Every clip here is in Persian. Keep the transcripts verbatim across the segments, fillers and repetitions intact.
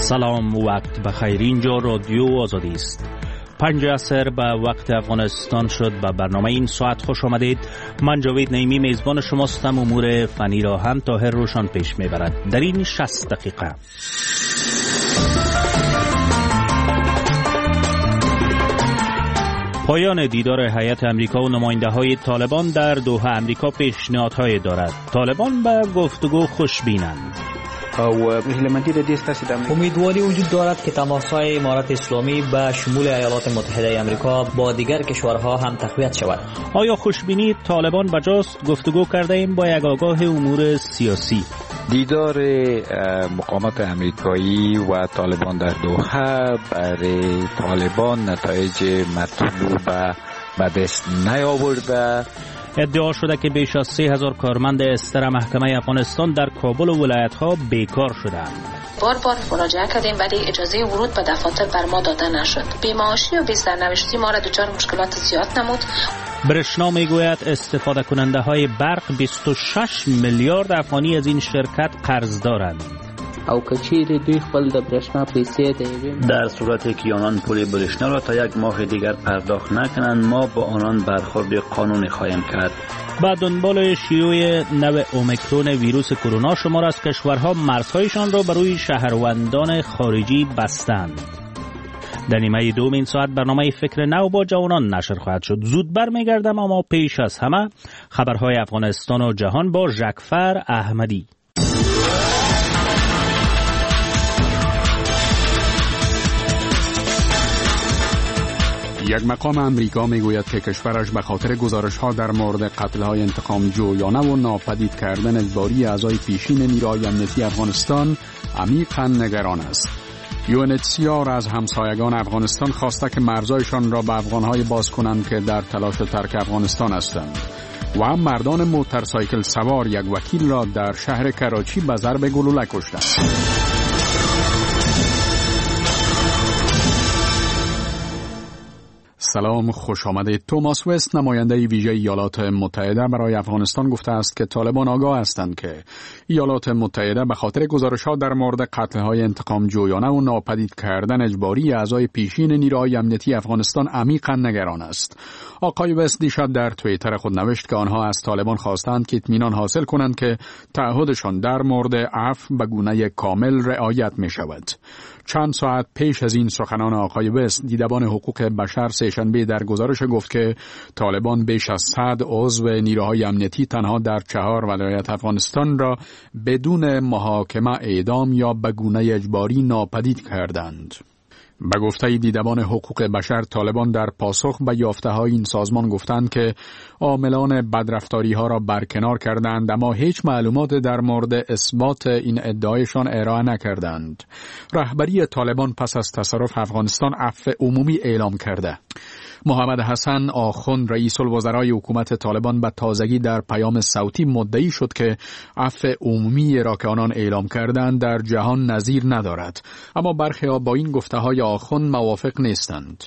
سلام، وقت بخیر. اینجا رادیو آزادی است. پنج عصر به وقت افغانستان شد. به برنامه این ساعت خوش آمدید. من جاوید نعیمی میزبان شماستم. امور فنی را هم طاهر روشان پیش میبرد در این شصت دقیقه. پایان دیدار هیئت امریکا و نماینده‌های طالبان در دوحه امریکا پیشنهادهای دارد. طالبان به گفتگو خوشبینند. امیدواری وجود دارد که تماس‌های امارت اسلامی به شمول ایالات متحده آمریکا با دیگر کشورها هم تقویت شود. آیا خوشبینی طالبان بجاست؟ گفتگو کرده ایم با یک آگاه امور سیاسی. دیدار مقامات امریکایی و طالبان در دوحه برای طالبان نتایج مطلوب به دست نیاورده. ادعا شده که بیش از سه هزار کارمند استر محکمه افغانستان در کابل و ولایت‌ها بیکار شدند. بار بار مراجعه کردیم ولی اجازه ورود به دفاتر بر ما داده نشد. بی‌معاشی و بی‌سرنوشتی ما را دچار مشکلات زیاد نمود. برشنا میگوید استفاده کننده های برق بیست و شش میلیارد افغانی از این شرکت قرض دارند. او کچیر دوی خپل د برشنا پیسې دی. در صورتی که آنان پول برشنا را تا یک ماه دیگر پرداخت نکنند ما با آنان برخورد قانونی خواهیم کرد. با دنبال شیوع نو اومیکرون ویروس کرونا شمار از کشورها مرزهایشان را برای شهروندان خارجی بستند. در نیمه دوم این ساعت برنامه فکر نو با جوانان نشر خواهد شد. زود برمیگردم اما پیش از همه خبرهای افغانستان و جهان با ژکفر احمدی. یک مقام امریکا میگوید که کشورش به خاطر گزارش‌ها در مورد قتل‌های انتقام جویانه و ناپدید کردن اجباری اعضای پیشین نیروهای امنیتی افغانستان عمیقاً نگران است. یو ان اچ سی آر از همسایگان افغانستان خواسته که مرزایشان را به افغان‌های باز کنند که در تلاش ترک افغانستان هستند و هم مردان موتورسایکل سوار یک وکیل را در شهر کراچی به ضرب گلوله کشتند. سلام، خوش آمدید. توماس وست، نماینده ویژه ایالات متحده برای افغانستان، گفته است که طالبان آگاه هستند که ایالات متحده به خاطر گزارش‌ها در مورد قتل‌های انتقام جویانه و ناپدید کردن اجباری اعضای پیشین نیروهای امنیتی افغانستان عمیقاً نگران است. آقای وست دیشب در توییتر خود نوشت که آنها از طالبان خواستند که اطمینان حاصل کنند که تعهدشان در مورد عفو به گونه کامل رعایت می‌شود. چند ساعت پیش از این سخنان آقای وست، دیدبان حقوق بشر سه‌شنبه در گزارش گفت که طالبان بیش از صد عضو نیروهای امنیتی تنها در چهار ولایت افغانستان را بدون محاکمه اعدام یا به گونه اجباری ناپدید کردند. به گفته دیدبان حقوق بشر، طالبان در پاسخ به یافته‌های این سازمان گفتند که عاملان بدرفتاری‌ها را برکنار کردند، اما هیچ معلومات در مورد اثبات این ادعایشان ارائه نکردند. رهبری طالبان پس از تصرف افغانستان عفو عمومی اعلام کرده. محمد حسن آخوند، رئیس الوزرای حکومت طالبان، به تازگی در پیام صوتی مدعی شد که عفو عمومی را که آنان اعلام کردند در جهان نظیر ندارد، اما برخی با این گفته‌های آخوند موافق نیستند.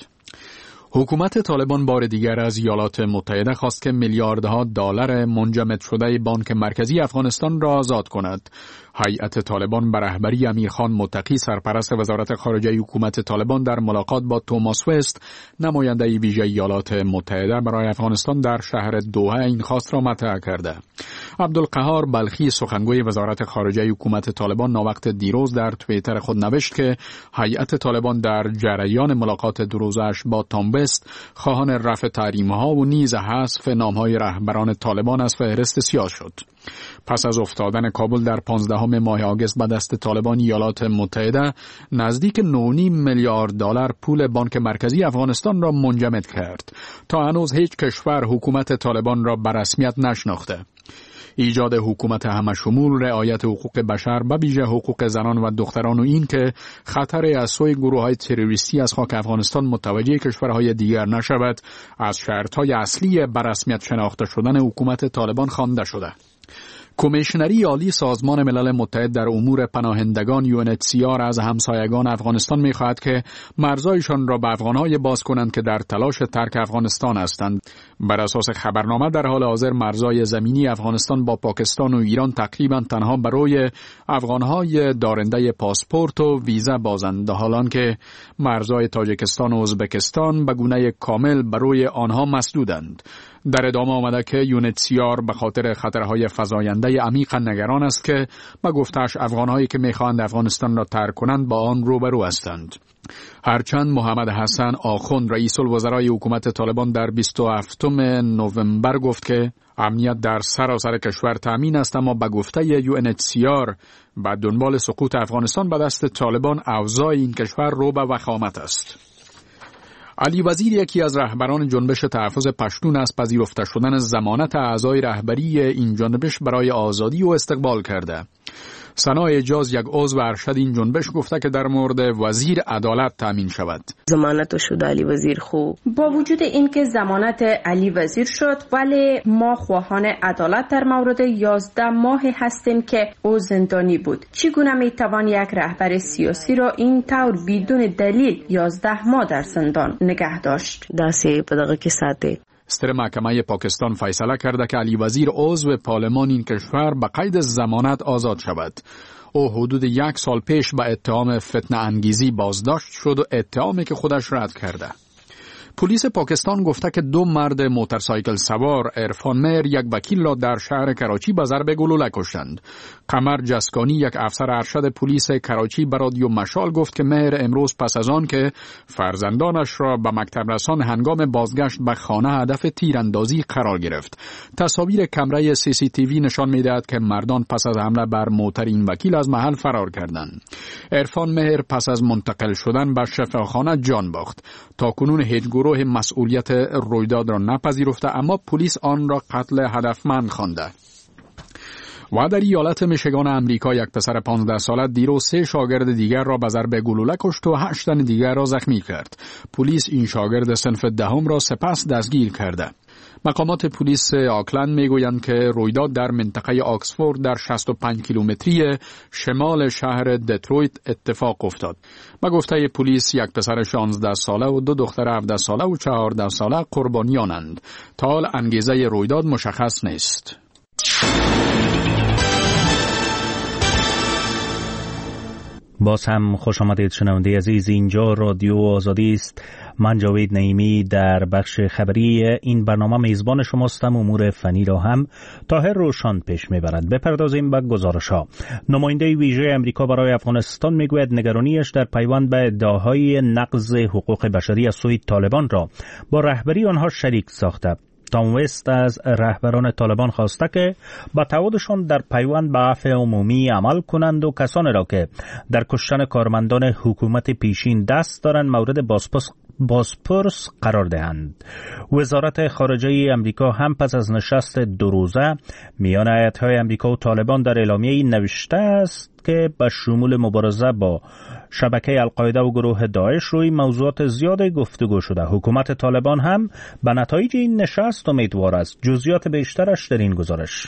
حکومت طالبان بار دیگر از ایالات متحده خواست که میلیاردها دلار منجمد شده بانک مرکزی افغانستان را آزاد کند. هیئت طالبان به رهبری امیرخان متقی، سرپرست وزارت خارجه حکومت طالبان، در ملاقات با توماس وست، نماینده ویژه ایالات متحده برای افغانستان، در شهر دوحه این خواست را مطرح کرده. عبدالقهار بلخی، سخنگوی وزارت خارجه حکومت طالبان، ناوقت دیروز در توییتر خود نوشت که هیئت طالبان در جریان ملاقات دو روزش با توم وست خواهان رفع تحریم‌ها و نیز حذف نام‌های رهبران طالبان از فهرست سیاه شد. پس از افتادن کابل در پانزدهم ماه آگوست به دست طالبان، ایالات متحده نزدیک نه و نیم میلیارد دلار پول بانک مرکزی افغانستان را منجمد کرد. تا هنوز هیچ کشور حکومت طالبان را به رسمیت نشناخته. ایجاد حکومت همشمول، رعایت حقوق بشر، به ویژه حقوق زنان و دختران، و این که خطر از سوی گروه‌های تروریستی از خاک افغانستان متوجه کشورهای دیگر نشود، از شرط‌های اصلی به رسمیت شناخته شدن حکومت طالبان خوانده شده. کمیشنری عالی سازمان ملل متحد در امور پناهندگان یو ان اچ سی آر از همسایگان افغانستان می‌خواهد که مرزهایشان را به افغان‌های باز کنند که در تلاش ترک افغانستان هستند. بر اساس خبرنامه در حال حاضر مرزهای زمینی افغانستان با پاکستان و ایران تقریبا تنها برای افغان‌های دارنده پاسپورت و ویزا بازند، حالان که مرزهای تاجیکستان و ازبکستان به گونه کامل برای آنها مسدودند. در ادامه آمده که یو ان اچ سی آر به خاطر خطرهای فزاینده عمیق نگران است که به گفته‌اش افغان‌هایی که می‌خواهند افغانستان را ترک کنند با آن روبرو هستند. هرچند محمد حسن آخوند رئیس الوزرای حکومت طالبان در بیست و هفتم نوامبر گفت که امنیت در سراسر کشور تامین است، اما به گفته یو ان اچ سی آر به دنبال سقوط افغانستان به دست طالبان اوضاع این کشور رو به وخامت است. علی وزیر یکی از رهبران جنبش تحفظ پشتون از پذیرفته شدن ضمانت اعضای رهبری این جنبش برای آزادی و استقبال کرده. ثنا اعجاز یک عضو ارشد این جنبش گفته که در مورد وزیر عدالت تامین شود. ضمانت شد علی وزیر خوب. با وجود اینکه ضمانت علی وزیر شد، ولی ما خواهان عدالت در مورد یازده ماه هستیم که او زندانی بود. چگونه میتوان یک رهبر سیاسی را این طور بدون دلیل یازده ماه در زندان نگه داشت؟ داسې په دغه کې ساتي. ستر محکمه پاکستان فیصله کرده که علی وزیر عضو پارلمان این کشور به قید ضمانت آزاد شود. او حدود یک سال پیش به اتهام فتنه انگیزی بازداشت شد و اتهامی که خودش رد کرده. پلیس پاکستان گفته که دو مرد موتورسایکل سوار عرفان مهر یک وکیل را در شهر کراچی به ضرب گلوله کشتند. قمر جسکانی یک افسر ارشد پلیس کراچی به رادیو مشال گفت که مهر امروز پس از آن که فرزندانش را به مکتب رسان هنگام بازگشت به خانه هدف تیراندازی قرار گرفت. تصاویر کمره سی سی تی وی نشان می‌دهد که مردان پس از حمله بر موتر این وکیل از محل فرار کردند. عرفان مهر پس از منتقل شدن به شفاخانه جان باخت. تاکنون هیچ گروه مسئولیت رویداد را نپذیرفته، اما پلیس آن را قتل هدفمند خوانده. و در ایالت میشیگان امریکا یک پسر پانزده ساله دیروز سه شاگرد دیگر را به ضرب گلوله کشت و هشت تن دیگر را زخمی کرد. پلیس این شاگرد صنف دهم را سپس دستگیر کرده. مقامات پلیس آکلند میگویند که رویداد در منطقه آکسفورد در شصت و پنج کیلومتری شمال شهر دترویت اتفاق افتاد. به گفته پلیس یک پسر شانزده ساله و دو دختر هفده ساله و چهارده ساله قربانیانند. تا حال انگیزه رویداد مشخص نیست. باز هم خوش آمدید شنونده عزیز، اینجا رادیو آزادی است. من جاوید نعیمی در بخش خبری این برنامه میزبان شماستم. امور فنی را هم طاهر روشان پیش میبرد. بپردازیم به گزارش‌ها. نماینده ویژه امریکا برای افغانستان میگوید نگرانیش در پیوند به ادعاهای نقض حقوق بشری از سوی طالبان را با رهبری آنها شریک ساخته. تام وست از رهبران طالبان خواسته که با تعهدشان در پیوند به عفو عمومی عمل کنند و کسانی را که در کشتن کارمندان حکومت پیشین دست دارند مورد بازپرس بازپرس قرار دهند. وزارت خارجه امریکا هم پس از نشست دو روزه میان ایالت‌های امریکا و طالبان در اعلامیه‌ای نوشته است که به شمول مبارزه با شبکه القاعده و گروه داعش روی موضوعات زیاد گفتگو شده. حکومت طالبان هم به نتایج این نشست امیدوار است. جزئیات بیشترش در این گزارش.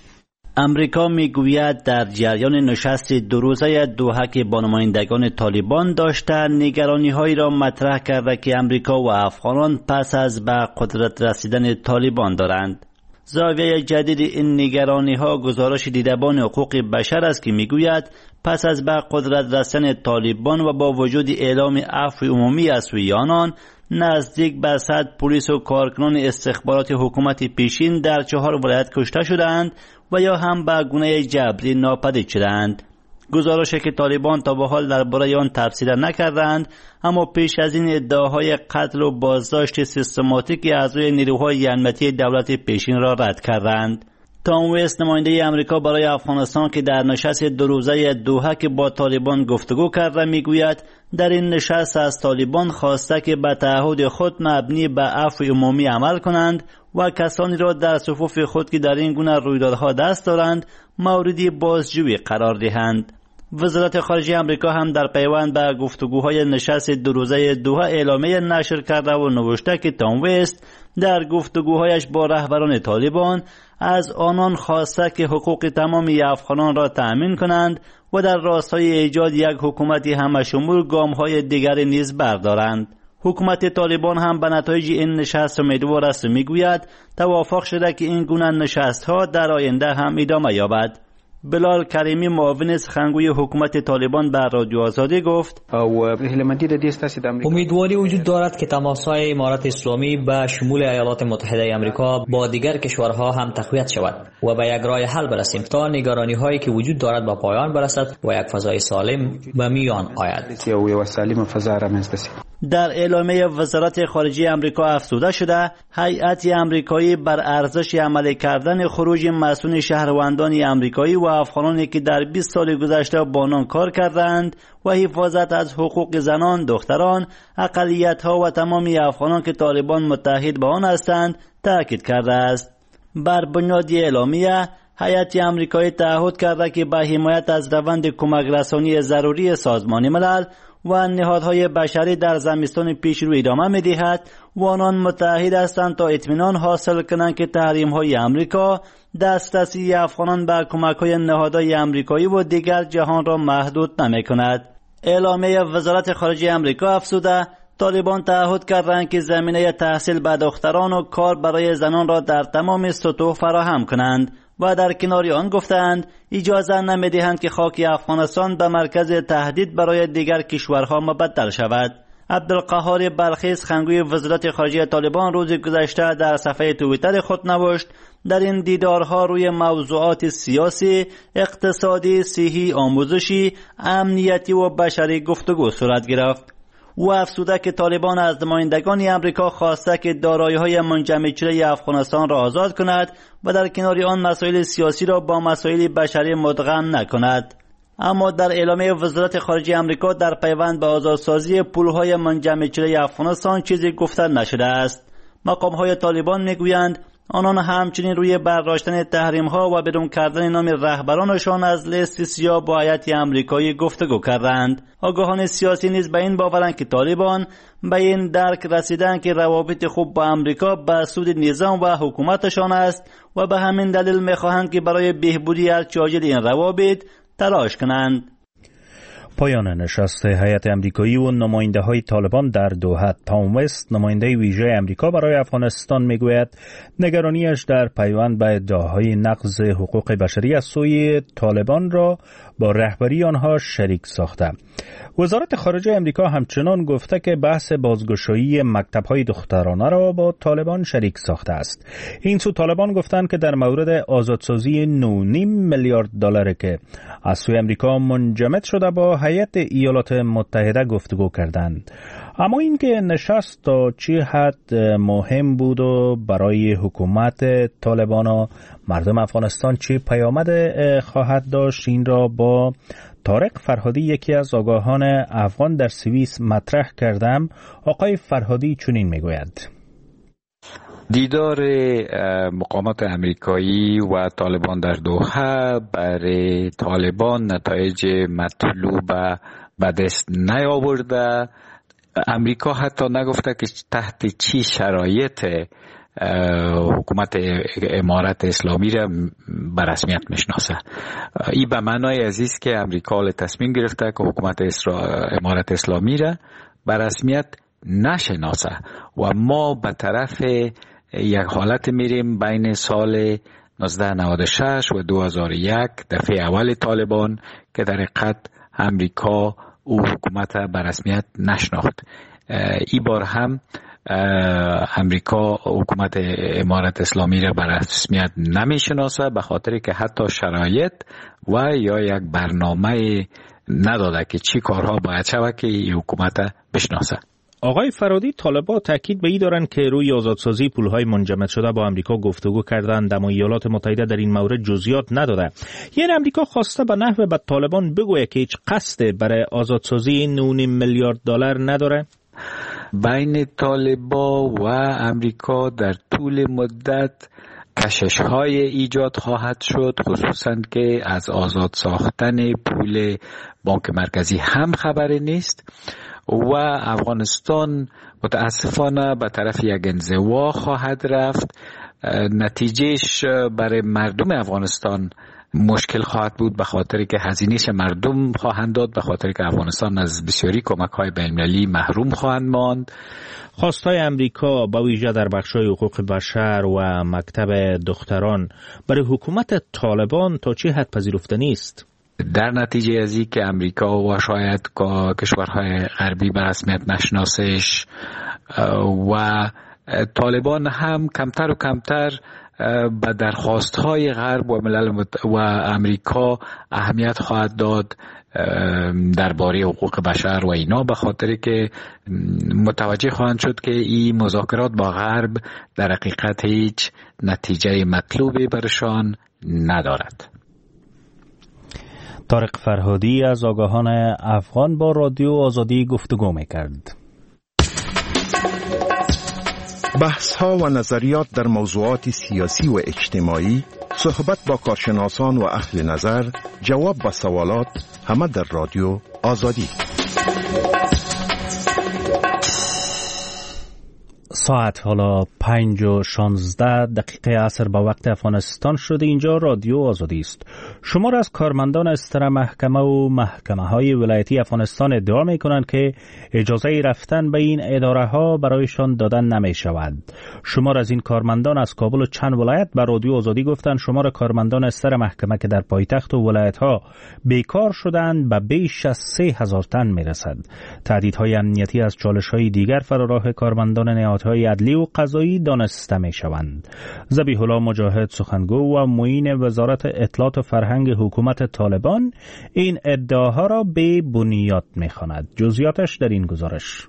امریکا میگوید در جریان نشست دو روزه دوحه که با نمایندگان طالبان داشته، نگرانی‌هایی را مطرح کرده که امریکا و افغانان پس از به قدرت رسیدن طالبان دارند. زاویه جدید این نگرانی‌ها گزارش دیدبان حقوق بشر است که میگوید پس از به قدرت رسیدن طالبان و با وجود اعلام عفو عمومی از سوی آنان، نزدیک به صد پلیس و کارکنان استخبارات حکومت پیشین در چهار ولایت کشته شدند و یا هم به گونه جبری ناپدید شدند. گزارش که طالبان تا به حال درباره آن تفسیر نکردند، اما پیش از این ادعاهای قتل و بازداشت سیستماتیک اعضای نیروهای امنیتی دولت پیشین را رد کردند. تام وست نماینده امریکا برای افغانستان که در نشست دو روزه دوحه که با طالبان گفتگو کرده میگوید در این نشست از طالبان خواسته که به تعهد خود مبنی به عفو عمومی عمل کنند و کسانی را در صفوف خود که در این گونه رویدادها دست دارند موردی بازجویی قرار دهند. وزارت خارجه امریکا هم در پیوند به گفتگوهای نشست دو روزه دوحه اعلامیه نشر کرده و نوشته که تام وست در گفتگوهایش با رهبران طالبان از آنان خواسته که حقوق تمامی افغانان را تأمین کنند و در راستای ایجاد یک حکومت همشمول گام‌های دیگری نیز بردارند. حکومت طالبان هم به نتایج این نشست امیدوار است و میگوید توافق شده که این گونه نشست‌ها در آینده هم ادامه یابد. بلال کریمی معاون سخنگوی حکومت طالبان بر رادیو آزادی گفت امیدواری وجود دارد که تماس‌های امارت اسلامی به شمول ایالات متحده آمریکا با دیگر کشورها هم تقویت شود و به یک راه حل برسیم تا نگرانی‌هایی که وجود دارد به پایان برسد و یک فضای سالم به میان آید. در اعلامیه وزارت خارجه آمریکا افزوده شده هیئت آمریکایی بر ارزش عملی کردن خروج مسئولین شهروندان آمریکایی و افغانانی که در بیست سال گذشته با آنان کار کردند و حفاظت از حقوق زنان، دختران، اقلیت‌ها و تمامی افغانان که طالبان متحد با آن هستند تاکید کرده است. بر بنیاد اعلامیه هیئت آمریکایی تعهد کرده که به حمایت از روند کمک رسانی ضروری سازمان ملل و نهادهای بشری در زمستان پیشرو ادامه می‌دهد و آنان متحد هستند تا اطمینان حاصل کنند که تحریم‌های آمریکا دسترسی افغانان به کمک‌های نهادهای آمریکایی و دیگر جهان را محدود نمی‌کند. اعلامیه وزارت خارجه آمریکا افزوده طالبان تعهد کردند که زمینه تحصیل به دختران و کار برای زنان را در تمام سطوح فراهم کنند و در کنار آن گفتند اجازه نمی‌دهند که خاک افغانستان به مرکز تهدید برای دیگر کشورها مبدل شود. عبدالقهار بلخی سخنگوی وزارت خارجه طالبان روز گذشته در صفحه توییتر خود نوشت در این دیدارها روی موضوعات سیاسی، اقتصادی، صحی، آموزشی، امنیتی و بشری گفتگو صورت گرفت. او افزوده که طالبان از نمایندگان امریکا خواسته که دارایی‌های منجمد شده افغانستان را آزاد کند و در کنار آن مسائل سیاسی را با مسائل بشری مدغم نکند. اما در اعلامیه وزارت خارجه امریکا در پیوند به آزادسازی پول‌های منجمد شده افغانستان چیزی گفته نشده است. مقام‌های طالبان میگویند آنان همچنین روی برداشتن تحریم‌ها و بدون کردن نام رهبرانشان از لیست سیاه با هیئت آمریکایی گفتگو کردند. آگاهان سیاسی نیز به این باورند که طالبان به این درک رسیدند که روابط خوب با آمریکا به سود نظام و حکومتشان است و به همین دلیل می‌خواهند که برای بهبودی ارتجاجی این روابط تلاش کنند. پایان نشست هیئت آمریکایی و نماینده های طالبان در دوحه. تام وست نماینده ویژه آمریکا برای افغانستان میگوید نگرانیش در پیوند به ادعاهای نقض حقوق بشری از سوی طالبان را با رهبری آنها شریک ساخته. وزارت خارجه آمریکا همچنان گفته که بحث بازگشایی مکتب‌های دخترانه را با طالبان شریک ساخته است. این سو طالبان گفتند که در مورد آزادسازی نه و نیم میلیارد دلار که از سوی آمریکا منجمد شده با هیئت ایالات متحده گفتگو کردند. اما اینکه نشست تا چه حد مهم بود و برای حکومت طالبان و مردم افغانستان چه پیامد خواهد داشت این را با طارق فرهادی یکی از آگاهان افغان در سوئیس مطرح کردم. آقای فرهادی چنین میگوید: دیدار مقامات امریکایی و طالبان در دوحه برای طالبان نتایج مطلوب به دست نیاورده. امریکا حتی نگفته که تحت چی شرایط حکومت امارت اسلامی را به رسمیت میشناسه. این به معنای عزیز که امریکا تصمیم گرفته که حکومت امارت اسلامی را به رسمیت نشناسه و ما به طرف یک حالت میریم بین سال نوزده نود و شش و دو هزار و یک، دفعه اول طالبان که در حقیقت امریکا او حکومت به رسمیت نشناخت. این بار هم امریکا حکومت امارت اسلامی را به رسمیت نمیشناسه به خاطر که حتی شرایط و یا یک برنامه نداده که چی کارها باید شود که این حکومت بشناسه. آقای فرادی، طالبان تاکید به این دارند که روی آزادسازی پولهای منجمد شده با امریکا گفتگو کردند، اما ایالات متحده در این مورد جزئیات نداده. یعنی امریکا خواسته به نحو به طالبان بگوید که هیچ قصد برای آزادسازی نه و نیم میلیارد دلار نداره. بین طالبان و امریکا در طول مدت کشش های ایجاد خواهد شد، خصوصا که از آزاد ساختن پول بانک مرکزی هم خبری نیست و افغانستان متاسفانه به طرف یک انزوا خواهد رفت. نتیجهش برای مردم افغانستان مشکل خواهد بود، به خاطر که هزینه‌اش مردم خواهند داد، به خاطر که افغانستان از بسیاری کمک‌های بین‌المللی محروم خواهند ماند. خواستای امریکا با ویژه در بخش‌های حقوق بشر و مکتب دختران برای حکومت طالبان تا چه حد پذیرفتنی است؟ در نتیجه از این که امریکا و شاید کشورهای غربی به رسمیت نشناسش و طالبان هم کمتر و کمتر به درخواست‌های غرب و ملل و امریکا اهمیت خواهد داد درباره حقوق بشر و اینا، به خاطر که متوجه خواهند شد که این مذاکرات با غرب در حقیقت هیچ نتیجه مطلوبی برشان ندارد. طارق فرهادی از آگاهان افغان با رادیو آزادی گفتگو می‌کرد. بحث ها و نظریات در موضوعات سیاسی و اجتماعی، صحبت با کارشناسان و اهل نظر، جواب به سوالات، همه در رادیو آزادی. ساعت حالا پنج و شانزده دقیقه عصر با وقت افغانستان شده. اینجا رادیو آزادی است. شما را از کارمندان استر محکمه و محکمه های ولایتی افغانستان ادعا می کنند که اجازه رفتن به این اداره ها برایشان دادن نمی شود. شما را از این کارمندان از کابل و چند ولایت به رادیو آزادی گفتند شما را کارمندان استر محکمه که در پایتخت و ولایت ها بیکار شدند به بیش از سه هزار تن می رسد. تهدیدهای امنیتی از چالش های دیگر فراراه کارمندان نهادهای عدلی و قضایی دانسته می شوند. ذبیح الله مجاهد سخنگو و معین وزارت اطلاعات و فرهنگ حکومت طالبان این ادعاها را به بنیاد می خواند. جزئیاتش در این گزارش.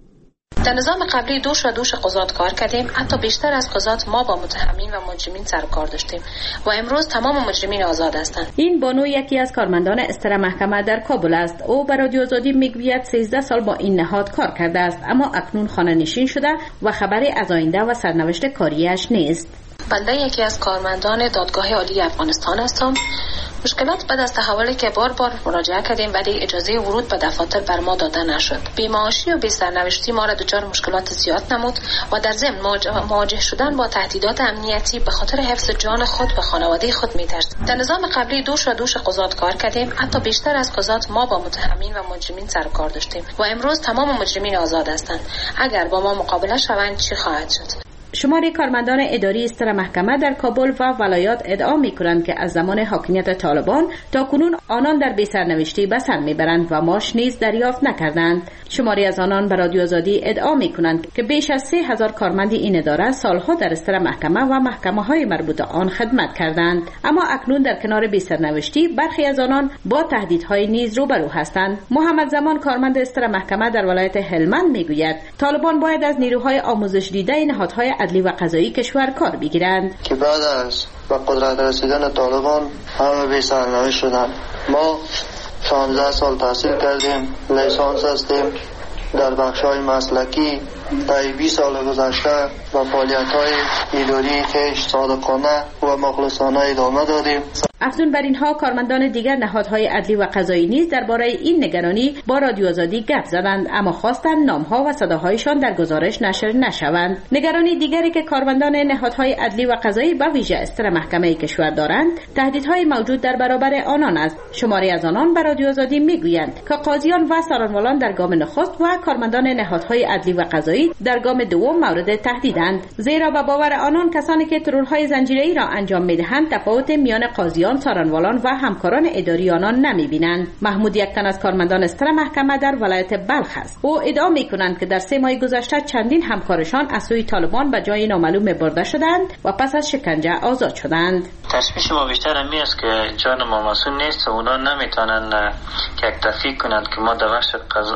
در نظام قبلی دوش و دوش قضات کار کردیم. حتی بیشتر از قضات ما با متهمین و مجرمین سر و کار داشتیم و امروز تمام مجرمین آزاد هستند. این بانو یکی از کارمندان استر محکمه در کابل است. او به رادیو آزادی میگوید سیزده سال با این نهاد کار کرده است، اما اکنون خانه نشین شده و خبری از آینده و سرنوشت کاریش نیست. بنده یکی از کارمندان دادگاه عالی افغانستان هستم. مشکلات بعد از تحولی که بار بار مراجعه کردیم ولی اجازه ورود به دفاتر بر ما داده نشد. بی‌معاشی و بی‌سرنوشتی ما را دچار مشکلات زیاد نمود و در ضمن مواجه شدن با تهدیدات امنیتی به خاطر حفظ جان خود و خانواده خود می‌ترسیم. در نظام قبلی دوش و دوش قضات کار کردیم. حتی بیشتر از قضات ما با متهمین و مجرمین سر و کار داشتیم و امروز تمام مجرمین آزاد هستند. اگر با ما مقابله شوند چی خواهد شد؟ شماری کارمندان اداری استر محکمه در کابل و ولایات ادعا می کنند که از زمان حاکمیت طالبان تا کنون آنان در بی‌سرنوشتی به سر میبرند و معاش نیز دریافت نکردند. شماری از آنان به رادیو آزادی ادعا می کنند که بیش از سه هزار کارمند این اداره سالها در استر محکمه و محکمه های مربوط آن خدمت کردند، اما اکنون در کنار بی‌سرنوشتی برخی از آنان با تهدیدهای نیز روبرو هستند. محمد زمان کارمند استر محکمه در ولایت هلمند می گوید طالبان باید از نیروهای آموزش دیده نهادهای عدلی و قضایی کشور کار بگیرند که بعد از به قدرت رسیدن طالبان همه بی‌سرنوشت شدند. ما شانزده سال تحصیل کردیم، لیسانس هستیم، در بخش‌های مسلکی تا بیست سال گذشته و فعالیت‌های اداری که صادقانه و مخلصانه ادامه دادیم. افزون بر اینها کارمندان دیگر نهادهای عدلی و قضایی نیز درباره این نگرانی با رادیو آزادی گپ زدند، اما خواستند نامها و صداهایشان در گزارش نشر نشوند. نگرانی دیگری که کارمندان نهادهای عدلی و قضایی با ویژه استر محکمه کشور دارند تهدیدهای موجود در برابر آنان است. شماری از آنان به رادیو آزادی میگویند که قاضیان و سرانوالان در گام نخست و کارمندان نهادهای عدلی و قضایی در گام دوم مورد تهدیدند، زیرا به باور آنان کسانی که ترورهای زنجیره‌ای را انجام میدهند تفاوت میان قاضیان، سرانوالان و همکاران اداری آنان نمیبینند. محمود یکتن از کارمندان استر محکمه در ولایت بلخ است. او ادعا میکنند که در سه ماه گذشته چندین همکارشان از سوی طالبان به جای نامعلوم برده شدند و پس از شکنجه آزاد شدند. تشویش ما بیشتر همی است که جان ما مسئول نیست و اونا نمیتونن که تفکیک کنند که ما در بخش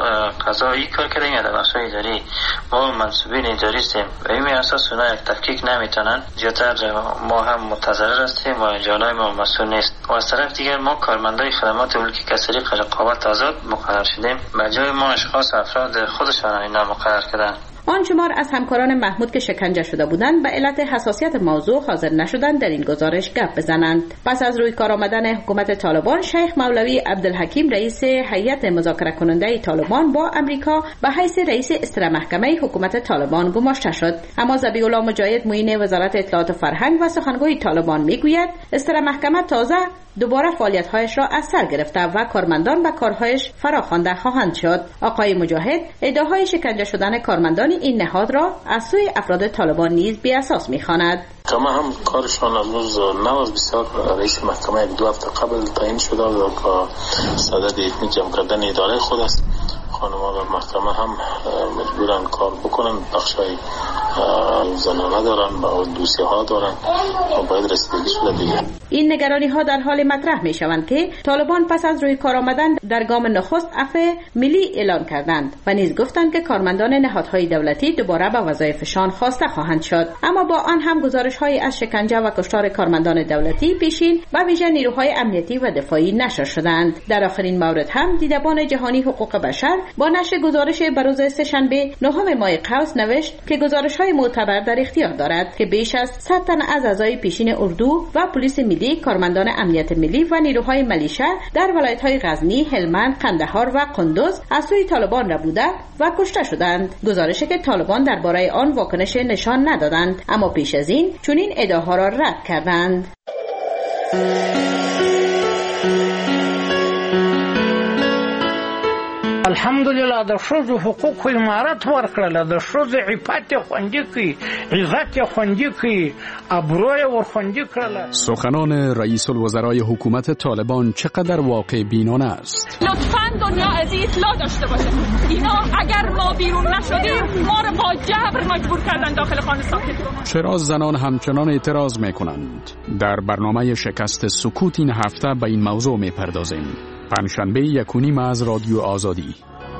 قضایی کار کردیم یا در بخش اداری. ما منصوبین اداری هستیم و این اساس اونا یک تفکیک نمیتونن. زیادتر ما هم متضرر هستیم و جانای ما مسئول نیست. و از طرف دیگر ما کارمندای خدمات ملکی کسری رقابت آزاد مقرر شدیم. به جای ما اشخاص افراد خودشان اینا مقرر کردن. آن شمار از همکاران محمود که شکنجه شده بودند به علت حساسیت موضوع حاضر نشدند در این گزارش گپ بزنند. پس از روی کار آمدن حکومت طالبان، شیخ مولوی عبدالحکیم رئیس هیئت مذاکره کننده طالبان با امریکا به حیث رئیس اصلاح محکمه حکومت طالبان گماشته شد. اما ذبیح الله مجاهد معین وزارت اطلاعات و فرهنگ و سخنگوی طالبان میگوید اصلاح محکمه تازه دوباره فعالیت‌هایش را از سر گرفته و کارمندان به کارهایش فراخوانده خواهند شد. آقای مجاهد ادعاهای شکنجه شدن کارمندان این نهاد را از سوی افراد طالبان نیز بی اساس می‌خواند. کما هم کارشان از روز نواز بسیار رئیس محکمه یک دو هفته قبل تعیین شده و که صدد یک جمع کردن اداره خود است. خانم‌ها و محکمه هم مجبورن کار بکنن، بخشای زنانه دارن و دوسیه ها دارن و باید رسیدگی شده دیگه. این نگرانی ها در حال مطرح می شوند که طالبان پس از روی کار آمدن در گام نخست عفو ملی اعلان کردند و نیز گفتند که کارمندان نهادهای دولتی دوباره به وظایفشان خواسته خواهند شد. اما با آن هم گزارش های از شکنجه و کشتار کارمندان دولتی پیشین و ویژه نیروهای امنیتی و دفاعی نشر شدند. در آخرین مورد هم دیدبان جهانی حقوق بشر با نشر گزارش بروز سه‌شنبه نهم ماه قوس نوشت که گزارش‌های معتبر در اختیار دارد که بیش از صد تن از اعضای پیشین اردو و پلیس ملی، کارمندان امنیت ملی و نیروهای ملیشه در ولایت‌های غزنی، هلمند، قندهار و قندوز از سوی طالبان ربوده و کشته شدند. گزارشی که طالبان درباره آن واکنش نشان ندادند، اما پیش از این چنین ادعاها را رد کردند. الحمدلله د ښځو حقوق امارت ورکړل، د ښځو عفت خوندي کړي، عزت خوندي کړي، ابروی ورخوندي کړل. سخنان رئیس الوزرای حکومت طالبان چقدر واقع بینانه است. لطفاً دنیا از اطلاع داشته باشه اینا اگر ما بیرون نشدیم ما رو با جبر مجبور کردن داخل خانه ساکت کنن. چرا زنان همچنان اعتراض میکنند؟ در برنامه شکست سکوت این هفته به این موضوع میپردازیم. پنجشنبه یک و نیم از رادیو آزادی.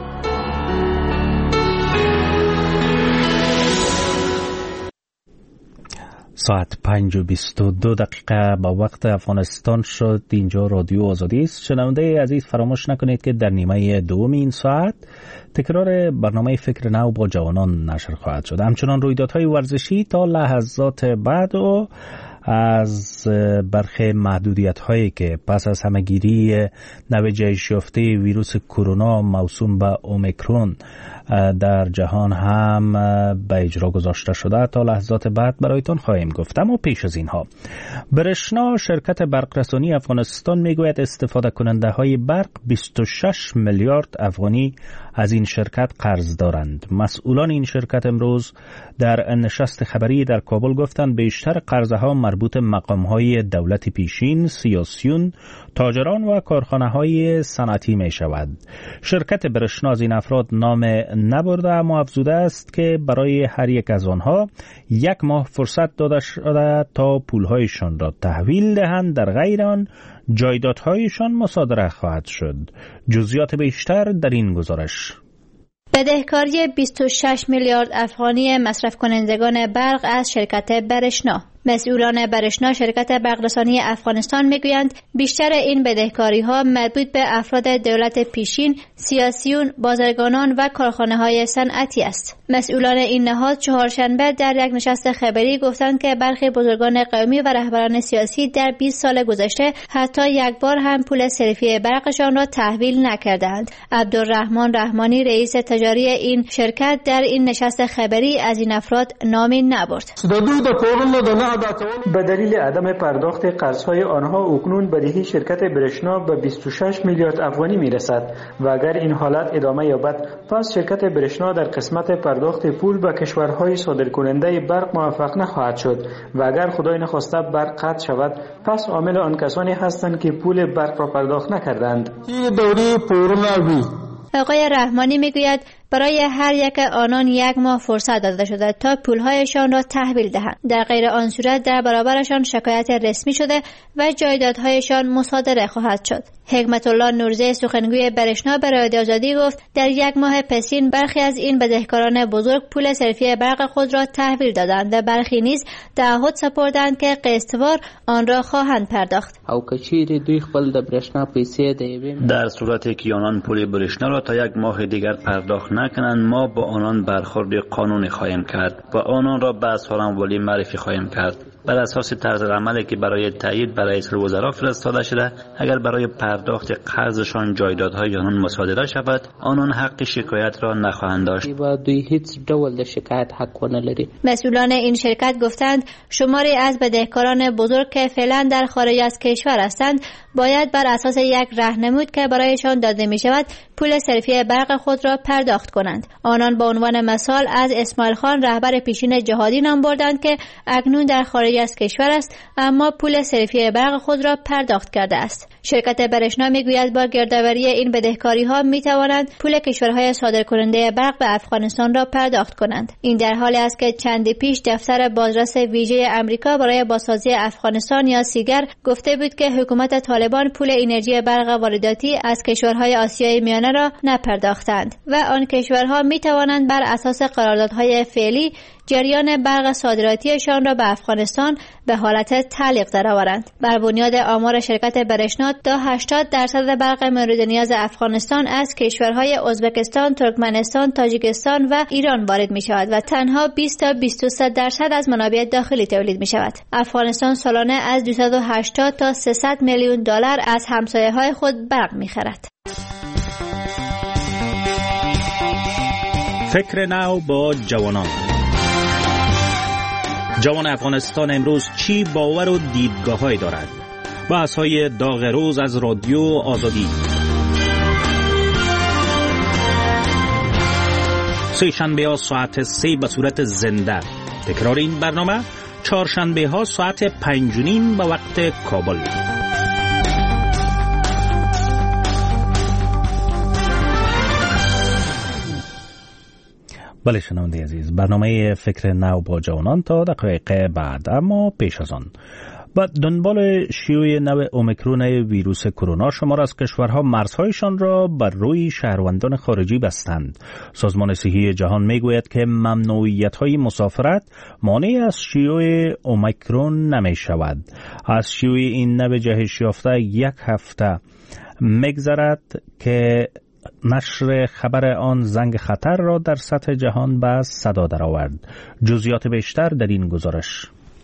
ساعت پنج و بیست و دو دقیقه با وقت افغانستان شد. اینجا رادیو آزادی است. شنونده عزیز فراموش نکنید که در نیمه دوم این ساعت تکرار برنامه فکر نو با جوانان نشر خواهد شد. همچنان رویدادهای ورزشی تا لحظات بعد و از برخی محدودیت هایی که پس از همهگیری نوع جهش یافته ویروس کرونا موسوم به اومیکرون در جهان هم به اجرا گذاشته شده تا لحظات بعد برایتان خواهیم گفت. اما پیش از اینها برشنا شرکت برقرسانی افغانستان میگوید استفاده کننده های برق بیست و شش میلیارد افغانی از این شرکت قرض دارند. مسئولان این شرکت امروز در نشست خبری در کابل گفتند بیشتر قرضها مربوط مقام های دولت پیشین، سیاسیون، تاجران و کارخانه های صنعتی می شود. شرکت برشنا از این افراد نام نبرده، اما افزوده است که برای هر یک از آنها یک ماه فرصت داده شده تا پولهایشان را تحویل دهند، در غیر آن جایدادهایشان مصادره خواهد شد. جزئیات بیشتر در این گزارش. بدهکاری بیست و شش میلیارد افغانی مصرف کنندگان برق از شرکت برشنا. مسئولان برشنا شرکت برقرسانی افغانستان میگویند بیشتر این بدهکاری ها مربوط به افراد دولت پیشین، سیاسیون، بازرگانان و کارخانه های صنعتی است. مسئولان این نهاد چهارشنبه در یک نشست خبری گفتند که برخی بزرگان قومی و رهبران سیاسی در بیست سال گذشته حتی یک بار هم پول صرفی برقشان را تحویل نکردند. عبدالرحمن رحمانی رئیس تجاری این شرکت در این نشست خبری از این افراد نامی نبرد. به دلیل عدم پرداخت قرضهای آنها اکنون بدهی شرکت برشنا به بیست و شش میلیارد افغانی میرسد و اگر این حالت ادامه یابد پس شرکت برشنا در قسمت پرداخت پول به کشورهای صادرکننده برق موفق نخواهد شد و اگر خدای نخواسته برق قطع شود پس عامل آن کسانی هستند که پول برق را پرداخت نکردند. آقای رحمانی میگوید برای هر یک آنان یک ماه فرصت داده شده تا پولهایشان را تحویل دهند. در غیر آن صورت در برابرشان شکایت رسمی شده و جایدادهایشان مصادره خواهد شد. حکمت الله نورزی سخنگوی برشنا به رادیو آزادی گفت در یک ماه پسین برخی از این بدهکاران بزرگ پول صرفی برق خود را تحویل دادند و برخی نیز تعهد سپردند که قسطوار آن را خواهند پرداخت. او کچیر دوی خپل د برشنا پیسې د در صورتی که آنان پول برشنا را تا یک ماه دیگر پرداخت نکنند ما با آنان برخورد قانونی خواهیم کرد و آنان را به اسهاران ولی معرفی خواهیم کرد. بر اساس طرز عملی که برای تایید برای رئیس الوزراء فرستاده شده، اگر برای پرداخت قرضشان جایدادهای آنان مصادره شود، آنان حق شکایت را نخواهند داشت. و دوی هیچ ډول شکایت حق نداری. مسئولان این شرکت گفتند شماری از بدهکاران بزرگ که فعلا در خارج از کشور هستند باید بر اساس یک راهنمود که برایشان داده می شود پول صرفی برق خود را پرداخت کنند. آنان به عنوان مثال از اسماعیل خان رهبر پیشین جهادی نام بردند که اکنون در خارج از کشور است اما پول صرفی برق خود را پرداخت کرده است. شرکت برشنا میگوید با گردآوری این بدهکاری ها می توانند پول کشورهای صادرکننده برق به افغانستان را پرداخت کنند. این در حالی است که چندی پیش دفتر بازرس ویژه امریکا برای بازسازی افغانستان یا سیگر گفته بود که حکومت طالبان پول انرژی برق وارداتی از کشورهای آسیای میانه را نپرداختند و آن کشورها می توانند بر اساس قراردادهای فعلی جریان برق صادراتیشان را به افغانستان به حالت تعلیق درآورند. بر بنیاد آمار شرکت برشنا تا هشتاد درصد برق مورد نیاز افغانستان از کشورهای ازبکستان، ترکمنستان، تاجیکستان و ایران وارد می شود و تنها بیست تا بیست و سه درصد از منابع داخلی تولید می شود. افغانستان سالانه از دویست و هشتاد تا سیصد میلیون دلار از همسایه‌های خود برق می خرد. فکر نو با جوانان. جوان افغانستان امروز چی باور و دیدگاه‌هایی دارد؟ بحث‌های داغ روز از رادیو آزادی. سه شنبه ها ساعت سه به صورت زنده. تکرار این برنامه چهارشنبه ها ساعت پنج و نیم به وقت کابل. بله شنونده عزیز، برنامه فکر نو با جوانان تا دقایق بعد، اما پیش از آن با دنبال شیوع نو اومیکرون ویروس کرونا شمار از کشورها مرزهایشان را بر روی شهروندان خارجی بستند. سازمان صحی جهان میگوید که ممنوعیت‌های مسافرت مانع از شیوع اومیکرون نمی شود. از شیوع این نو جهش یافته یک هفته میگذرد که نشر خبر آن زنگ خطر را در سطح جهان به صدا درآورد. جزئیات بیشتر در این گزارش.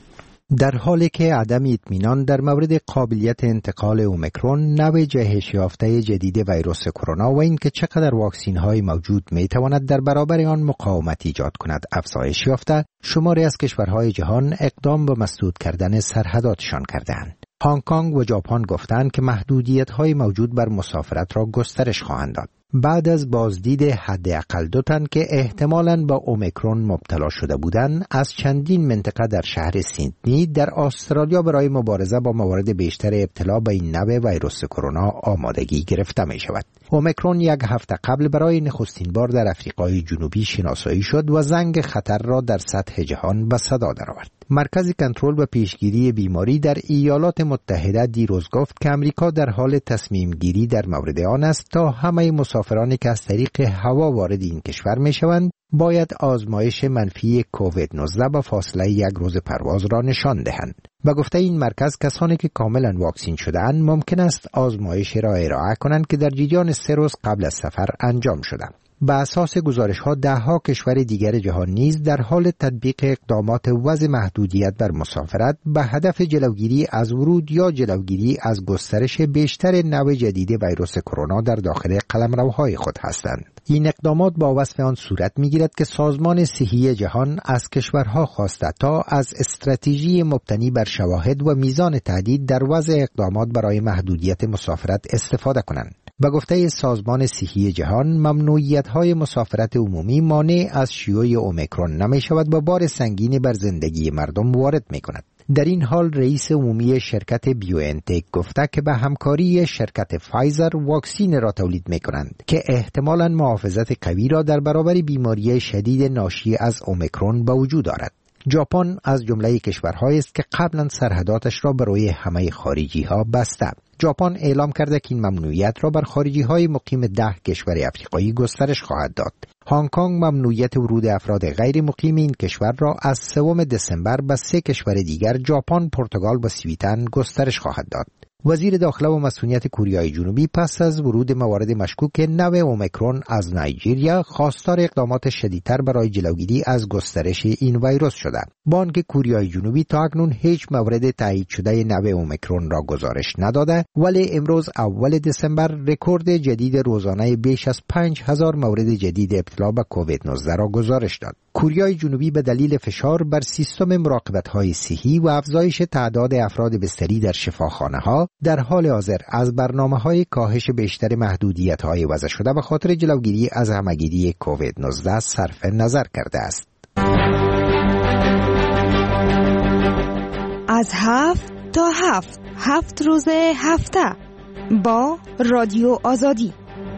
در حالی که عدم اطمینان در مورد قابلیت انتقال اومیکرون، نوع جهش یافته جدید ویروس کرونا و اینکه چقدر واکسین های موجود می تواند در برابر آن مقاومت ایجاد کند افزایش یافته، شماری از کشورهای جهان اقدام به مسدود کردن سرحداتشان کردند. هنگ کنگ و ژاپن گفتند که محدودیت‌های موجود بر مسافرت را گسترش خواهند داد. بعد از بازدید حداقل دو تن که احتمالاً با اومیکرون مبتلا شده بودند، از چندین منطقه در شهر سیدنی در استرالیا برای مبارزه با موارد بیشتر ابتلا به این نوع ویروس کرونا آمادگی گرفته می شود. اومیکرون یک هفته قبل برای نخستین بار در آفریقای جنوبی شناسایی شد و زنگ خطر را در سطح جهان به صدا درآورد. مرکز کنترل و پیشگیری بیماری در ایالات متحده دیروز گفت که امریکا در حال تصمیم گیری در مورد آن است تا همه مسافرانی که از طریق هوا وارد این کشور می شوند باید آزمایش منفی کووید نوزده با فاصله یک روز پرواز را نشان دهند. و گفته این مرکز کسانی که کاملا واکسین شده‌اند ممکن است آزمایش را ارائه کنند که در جریان سه روز قبل از سفر انجام شده. به اساس گزارش‌ها ده‌ها کشور دیگر جهان نیز در حال تطبیق اقدامات وضع محدودیت بر مسافرت به هدف جلوگیری از ورود یا جلوگیری از گسترش بیشتر نوع جدید ویروس کرونا در داخل قلمروهای خود هستند. این اقدامات با وصف آن صورت می‌گیرد که سازمان صحی جهان از کشورها خواسته تا از استراتژی مبتنی بر شواهد و میزان تهدید در وضع اقدامات برای محدودیت مسافرت استفاده کنند. به گفته سازمان صحی جهان، ممنوعیت‌های مسافرت عمومی مانع از شیوع اومیکرون نمی شود و بار سنگینی بر زندگی مردم وارد می کند. در این حال رئیس عمومی شرکت بیوانتک گفته که به همکاری شرکت فایزر واکسین را تولید می کنند که احتمالاً محافظت قوی را در برابر بیماری شدید ناشی از اومیکرون به وجود دارد. ژاپن از جمله کشورهایی است که قبلا سرحداتش را برای همه خارجی ها بسته. ژاپن اعلام کرده که این ممنوعیت را بر خارجی های مقیم ده کشور افریقایی گسترش خواهد داد. هنگ کنگ ممنوعیت ورود افراد غیر مقیم این کشور را از سوم دسامبر به سه کشور دیگر ژاپن، پرتغال و سوئیدن گسترش خواهد داد. وزیر داخله و مسئولیت کوریای جنوبی پس از ورود موارد مشکوک نو اومیکرون از نایجریا خواستار اقدامات شدیدتر برای جلوگیری از گسترش این ویروس شده. بانک کوریای جنوبی تا اکنون هیچ مورد تایید شده نو اومیکرون را گزارش نداده، ولی امروز اول دسامبر رکورد جدید روزانه بیش از پنج هزار مورد جدید ابتلا به کووید نوزده را گزارش داد. کوریای جنوبی به دلیل فشار بر سیستم مراقبت‌های صحی و افزایش تعداد افراد بستری در شفاخانه‌ها در حال حاضر از برنامه‌های کاهش بیشتر محدودیت‌های وضع شده به خاطر جلوگیری از همه‌گیری کووید نوزده صرف نظر کرده است. از هفت تا هفت هفت روز هفته با رادیو آزادی.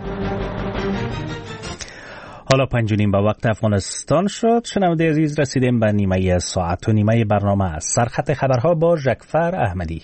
حالا پنج و نیم به وقت افغانستان شد. شنونده عزیز، رسیدیم به نیمه ساعت و نیمه برنامه از سرخط خبرها با ژکفر احمدی.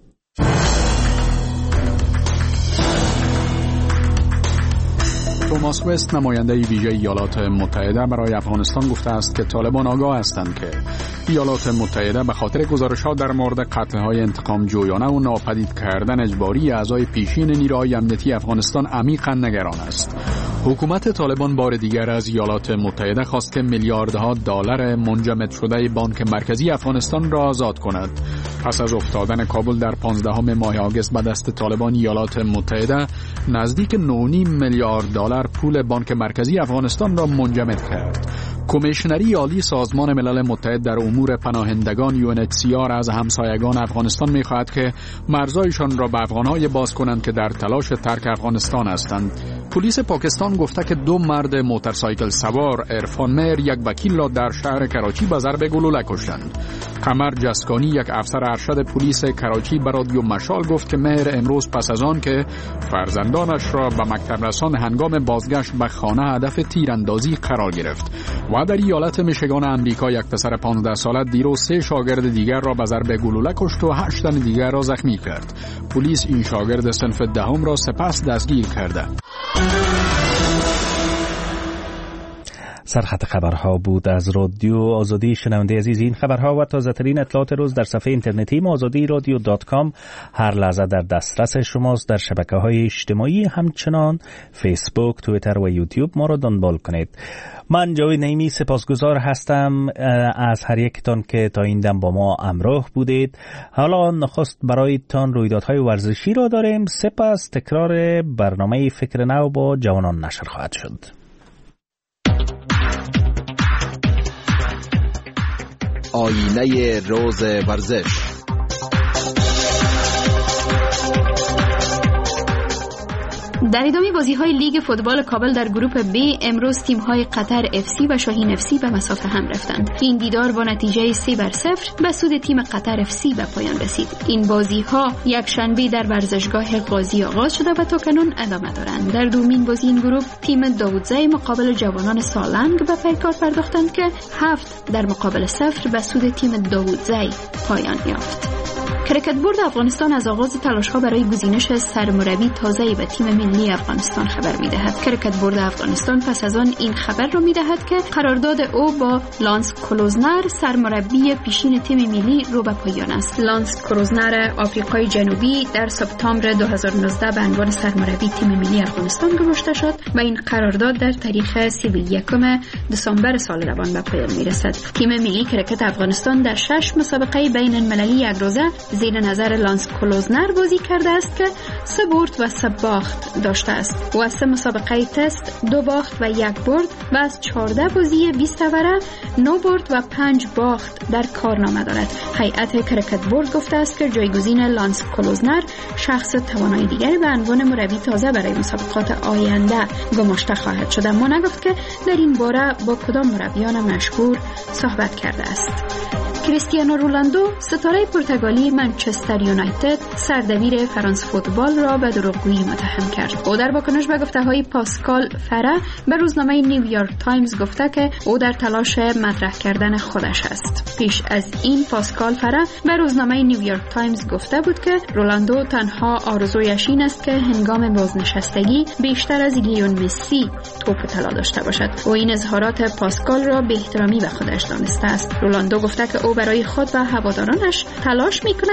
توماس وست، نماینده ویژه ایالات متحده برای افغانستان، گفته است که طالبان آگاه هستند که ایالات متحده به خاطر گزارش‌ها در مورد قتل‌های انتقام جویانه و ناپدید کردن اجباری اعضای پیشین نیروهای امنیتی افغانستان عمیقاً نگران است. حکومت طالبان بار دیگر از ایالات متحده خواست که میلیاردها دلار منجمد شده بانک مرکزی افغانستان را آزاد کند. پس از افتادن کابل در پانزدهم ماه آگوست به دست طالبان، ایالات متحده نزدیک نه و نیم میلیارد دلار پول بانک مرکزی افغانستان را منجمد کرد. کمیشنری عالی سازمان ملل متحد در امور پناهندگان یو ان اچ سی آر از همسایگان افغانستان می‌خواهد که مرزهایشان را به افغان‌های باز کنند که در تلاش ترک افغانستان هستند. پلیس پاکستان گفته که دو مرد موتورسایکل سوار عرفان مهر یک وکیل را در شهر کراچی به ضرب گلوله کشتند. قمر جسکانی، یک افسر ارشد پلیس کراچی، به رادیو مشال گفت که مهر امروز پس از آن که فرزندانش را به مکتب رسان هنگام بازگشت به خانه هدف تیراندازی قرار گرفت. و در ایالت میشیگان آمریکا یک پسر پانزده ساله دیروز سه شاگرد دیگر را به ضرب گلوله کشت و هشت تن دیگر را زخمی کرد. پلیس این شاگرد صنف دهم را سپس دستگیر کرده. سرخط خبرها بود از رادیو آزادی. شنونده عزیز، این خبرها و تازه ترین اطلاعات روز در صفحه اینترنتی ما آزادی رادیو دات کام هر لحظه در دسترس شماست. در شبکه‌های اجتماعی همچنان فیسبوک، توییتر و یوتیوب ما را دنبال کنید. من جاوید نعیمی سپاسگزار هستم از هر یکتان که تا این دم با ما همراه بودید. حالا نخست برایتان رویدادهای ورزشی را داریم، سپس تکرار برنامه فکر نو با جوانان نشر خواهد شد. آینه روز ورزش. در ادامه بازی‌های لیگ فوتبال کابل در گروه بی، امروز تیم‌های قطر اف سی و شاهین اف سی به مسافه هم رفتند. این دیدار با نتیجه سه بر صفر به سود تیم قطر اف سی به پایان رسید. این بازی‌ها یک شنبه در ورزشگاه قاضی آغاز شده و تاکنون ادامه دارند. در دومین بازی این گروه، تیم داوودزی مقابل جوانان سالنگ به پیکار پرداختند که هفت در مقابل صفر به سود تیم داوودزی پایان یافت. کرکت بورد افغانستان از آغاز تلاش‌ها برای گزینش سرمربی تازه‌ای به تیم ملی افغانستان خبر می‌دهد. کرکت بورد افغانستان پس از آن این خبر را می‌دهد که قرارداد او با لانس کلوزنر سرمربی پیشین تیم ملی رو به پایان است. لانس کلوزنر آفریقای جنوبی در سپتامبر دو هزار و نوزده به عنوان سرمربی تیم ملی افغانستان گماشته شد و این قرارداد در تاریخ سی و یکم دسامبر سال روان به پایان می‌رسد. تیم ملی کرکت افغانستان در شش مسابقه بین المللی یک روزه زیر نظر لانس کلوزنر بازی کرده است که سه برد و سه باخت داشته است و از سه مسابقه تست دو باخت و یک برد و از چهارده بازی بیست اوره نو برد و پنج باخت در کارنامه دارد. هیئت کرکت بورد گفته است که جایگزین لانس کلوزنر شخص توانایی دیگری به عنوان مربی تازه برای مسابقات آینده گماشته خواهد شد، اما نگفت که در این باره با کدام مربیان مشهور صحبت کرده است. کریستیانو رونالدو، ستاره پرتغالی منچستر یونایتد، سردبیر فرانس فوتبال را به دروغگویی متهم کرد. او در واکنش به گفته‌های پاسکال فره به روزنامه نیویورک تایمز گفته که او در تلاش مطرح کردن خودش است. پیش از این پاسکال فره به روزنامه نیویورک تایمز گفته بود که رونالدو تنها آرزویش این است که هنگام بازنشستگی بیشتر از لیون مسی توپ طلا داشته باشد. او این اظهارات پاسکال را بی‌احترامی به خودش دانسته است. رونالدو گفته که او برای خود و هوادارانش تلاش می‌کند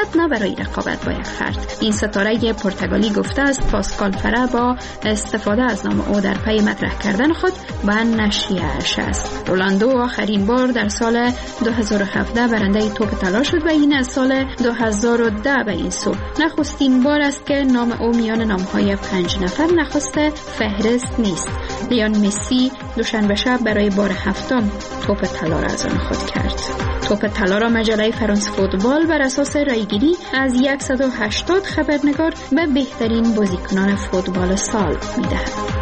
نه برای رقابت با یک فرد. این ستاره پرتغالی گفته است پاسکال فرا با استفاده از نام او در پی مطرح کردن خود به نشریه‌اش است. رولندو آخرین بار در سال دو هزار و هفده برنده توپ طلا شد و این از سال دو هزار و ده به این سو نخستین بار است که نام او میان نام‌های پنج نفر نخست فهرست نیست. لیون مسی دوشنبه شب برای بار هفتم توپ طلا را از آن خود کرد. توپ طلا را مجله فرانس فوتبال بر اساس رایگیری از صد و هشتاد خبرنگار به بهترین بازیکنان فوتبال سال می‌دهد.